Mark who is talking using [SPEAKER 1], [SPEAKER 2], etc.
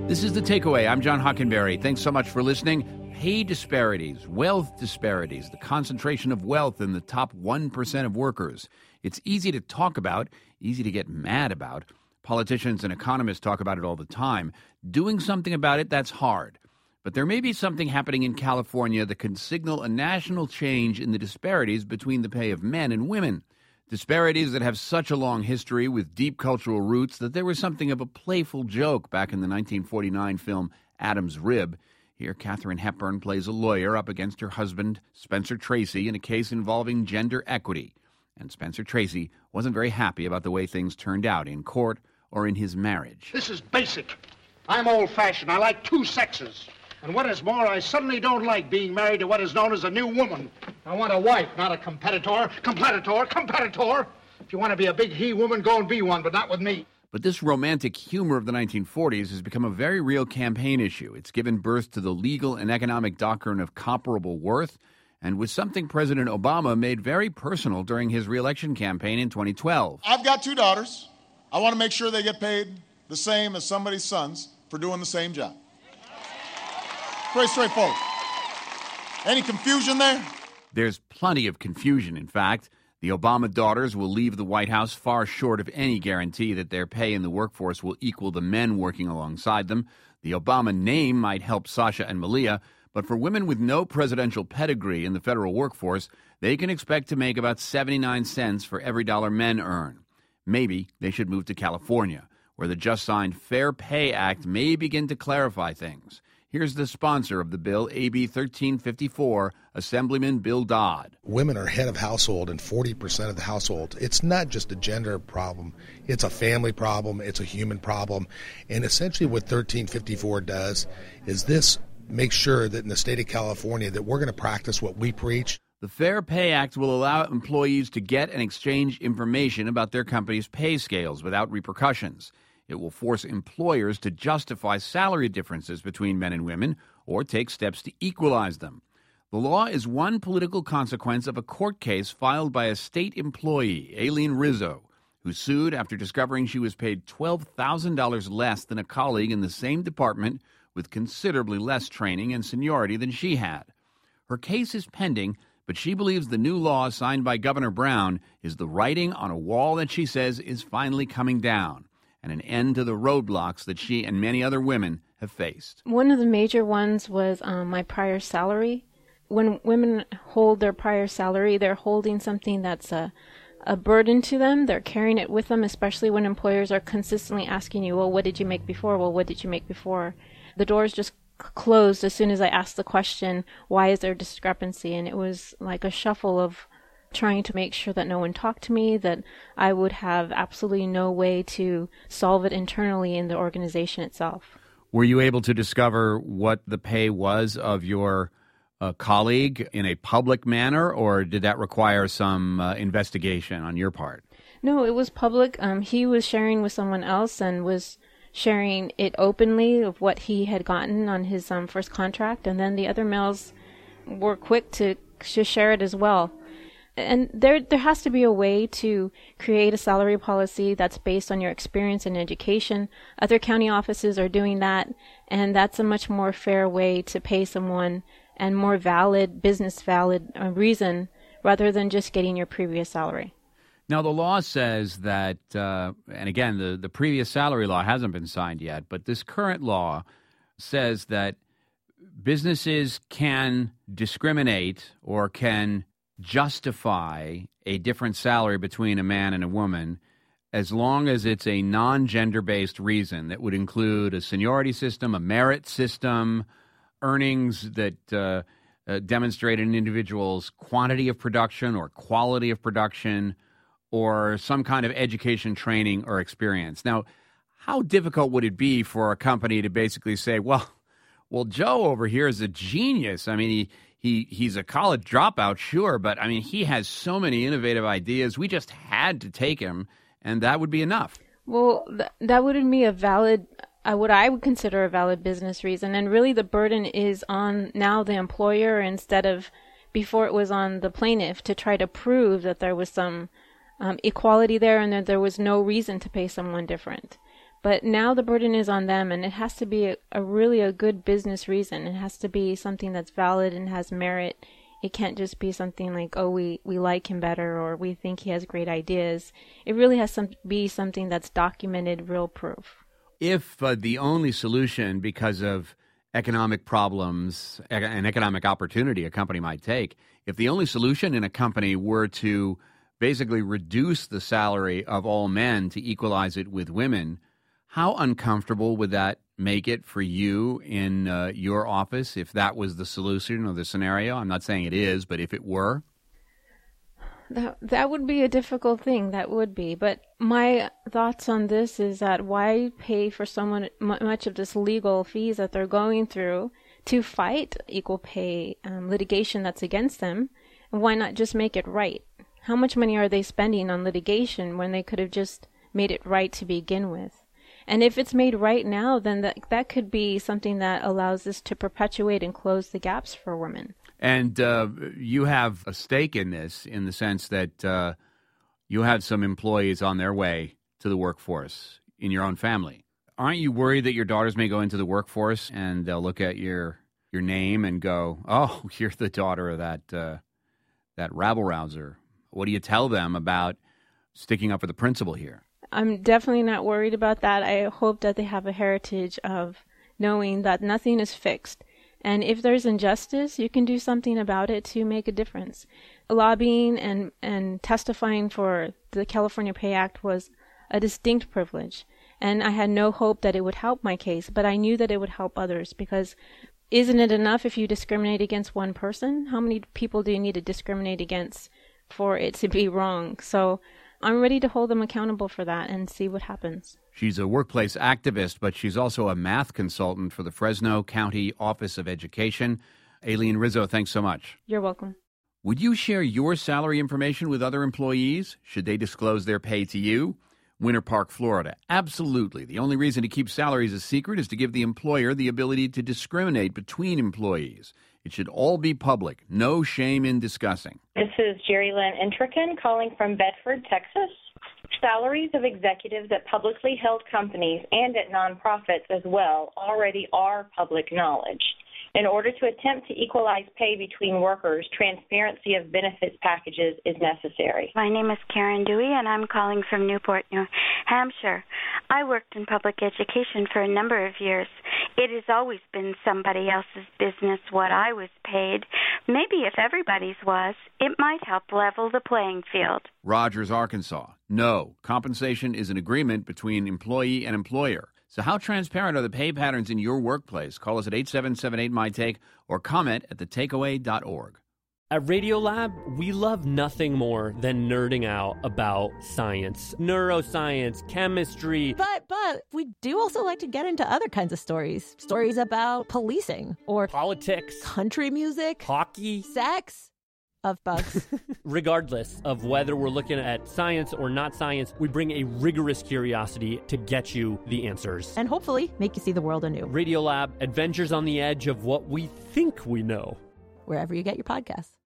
[SPEAKER 1] This is The Takeaway. I'm John Hockenberry. Thanks so much for listening. Pay disparities, wealth disparities, the concentration of wealth in the top 1% of workers. It's easy to talk about, easy to get mad about. Politicians and economists talk about it all the time. Doing something about it, that's hard. But there may be something happening in California that can signal a national change in the disparities between the pay of men and women. Disparities that have such a long history with deep cultural roots that there was something of a playful joke back in the 1949 film Adam's Rib. Here, Katharine Hepburn plays a lawyer up against her husband, Spencer Tracy, in a case involving gender equity. And Spencer Tracy wasn't very happy about the way things turned out in court or in his marriage.
[SPEAKER 2] This is basic. I'm old-fashioned. I like two sexes. And what is more, I suddenly don't like being married to what is known as a new woman. I want a wife, not a competitor. Competitor. If you want to be a big he-woman, go and be one, but not with me.
[SPEAKER 1] But this romantic humor of the 1940s has become a very real campaign issue. It's given birth to the legal and economic doctrine of comparable worth, and was something President Obama made very personal during his re-election campaign in 2012.
[SPEAKER 3] I've got two daughters. I want to make sure they get paid the same as somebody's sons for doing the same job. Very straightforward. Any confusion there?
[SPEAKER 1] There's plenty of confusion, in fact. The Obama daughters will leave the White House far short of any guarantee that their pay in the workforce will equal the men working alongside them. The Obama name might help Sasha and Malia, but for women with no presidential pedigree in the federal workforce, they can expect to make about 79 cents for every dollar men earn. Maybe they should move to California, where the just-signed Fair Pay Act may begin to clarify things. Here's the sponsor of the bill, AB 1354, Assemblyman Bill Dodd.
[SPEAKER 4] Women are head of household in 40% of the household. It's not just a gender problem. It's a family problem. It's a human problem. And essentially what 1354 does is this makes sure that in the state of California that we're going to practice what we preach.
[SPEAKER 1] The Fair Pay Act will allow employees to get and exchange information about their company's pay scales without repercussions. It will force employers to justify salary differences between men and women or take steps to equalize them. The law is one political consequence of a court case filed by a state employee, Aileen Rizzo, who sued after discovering she was paid $12,000 less than a colleague in the same department with considerably less training and seniority than she had. Her case is pending, but she believes the new law signed by Governor Brown is the writing on a wall that she says is finally coming down, and an end to the roadblocks that she and many other women have faced.
[SPEAKER 5] One of the major ones was my prior salary. When women hold their prior salary, they're holding something that's a burden to them. They're carrying it with them, especially when employers are consistently asking you, well, what did you make before? Well, what did you make before? The doors just closed as soon as I asked the question, why is there discrepancy? And it was like a shuffle of trying to make sure that no one talked to me, that I would have absolutely no way to solve it internally in the organization itself.
[SPEAKER 1] Were you able to discover what the pay was of your colleague in a public manner, or did that require some investigation on your part?
[SPEAKER 5] No, it was public. He was sharing with someone else and was sharing it openly of what he had gotten on his first contract, and then the other males were quick to share it as well. And there has to be a way to create a salary policy that's based on your experience and education. Other county offices are doing that, and that's a much more fair way to pay someone and more valid, business valid reason rather than just getting your previous salary.
[SPEAKER 1] Now, the law says that, and again, the previous salary law hasn't been signed yet, but this current law says that businesses can discriminate or can justify a different salary between a man and a woman as long as it's a non-gender-based reason that would include a seniority system, a merit system, earnings that demonstrate an individual's quantity of production or quality of production, or some kind of education, training, or experience. Now, how difficult would it be for a company to basically say, well, Joe over here is a genius. I mean, he's a college dropout, sure, but I mean, he has so many innovative ideas. We just had to take him, and that would be enough.
[SPEAKER 5] Well, that wouldn't be a valid, what I would consider a valid business reason. And really the burden is on now the employer instead of before it was on the plaintiff to try to prove that there was some equality there and that there was no reason to pay someone different. But now the burden is on them, and it has to be a really good business reason. It has to be something that's valid and has merit. It can't just be something like, oh, we like him better or we think he has great ideas. It really has to be something that's documented, real proof.
[SPEAKER 1] If the only solution, because of economic problems and economic opportunity a company might take, if the only solution in a company were to basically reduce the salary of all men to equalize it with women, how uncomfortable would that make it for you in your office if that was the solution or the scenario? I'm not saying it is, but if it were?
[SPEAKER 5] That would be a difficult thing. That would be. But my thoughts on this is that why pay for so much of this legal fees that they're going through to fight equal pay litigation that's against them? And why not just make it right? How much money are they spending on litigation when they could have just made it right to begin with? And if it's made right now, then that could be something that allows this to perpetuate and close the gaps for women.
[SPEAKER 1] And you have a stake in this in the sense that you have some employees on their way to the workforce in your own family. Aren't you worried that your daughters may go into the workforce and they'll look at your name and go, oh, you're the daughter of that rabble-rouser? What do you tell them about sticking up for the principle here?
[SPEAKER 5] I'm definitely not worried about that. I hope that they have a heritage of knowing that nothing is fixed. And if there's injustice, you can do something about it to make a difference. Lobbying and testifying for the California Pay Act was a distinct privilege. And I had no hope that it would help my case, but I knew that it would help others because isn't it enough if you discriminate against one person? How many people do you need to discriminate against for it to be wrong? So I'm ready to hold them accountable for that and see what happens.
[SPEAKER 1] She's a workplace activist, but she's also a math consultant for the Fresno County Office of Education. Aileen Rizzo, thanks so much.
[SPEAKER 5] You're welcome.
[SPEAKER 1] Would you share your salary information with other employees? Should they disclose their pay to you? Winter Park, Florida. Absolutely. The only reason to keep salaries a secret is to give the employer the ability to discriminate between employees. It should all be public. No shame in discussing.
[SPEAKER 6] This is Jerry Lynn Intrican calling from Bedford, Texas. Salaries of executives at publicly held companies and at nonprofits as well already are public knowledge. In order to attempt to equalize pay between workers, transparency of benefits packages is necessary.
[SPEAKER 7] My name is Karen Dewey, and I'm calling from Newport, New Hampshire. I worked in public education for a number of years. It has always been somebody else's business what I was paid. Maybe if everybody's was, it might help level the playing field.
[SPEAKER 1] Rogers, Arkansas. No, compensation is an agreement between employee and employer. So how transparent are the pay patterns in your workplace? Call us at 8778-MY-TAKE or comment at thetakeaway.org.
[SPEAKER 8] At Radiolab, we love nothing more than nerding out about science, neuroscience, chemistry.
[SPEAKER 9] But we do also like to get into other kinds of stories. Stories about policing or
[SPEAKER 8] politics,
[SPEAKER 9] country music,
[SPEAKER 8] hockey,
[SPEAKER 9] sex. Of bugs.
[SPEAKER 8] Regardless of whether we're looking at science or not science, we bring a rigorous curiosity to get you the answers.
[SPEAKER 9] And hopefully make you see the world anew.
[SPEAKER 8] Radiolab, adventures on the edge of what we think we know.
[SPEAKER 9] Wherever you get your podcasts.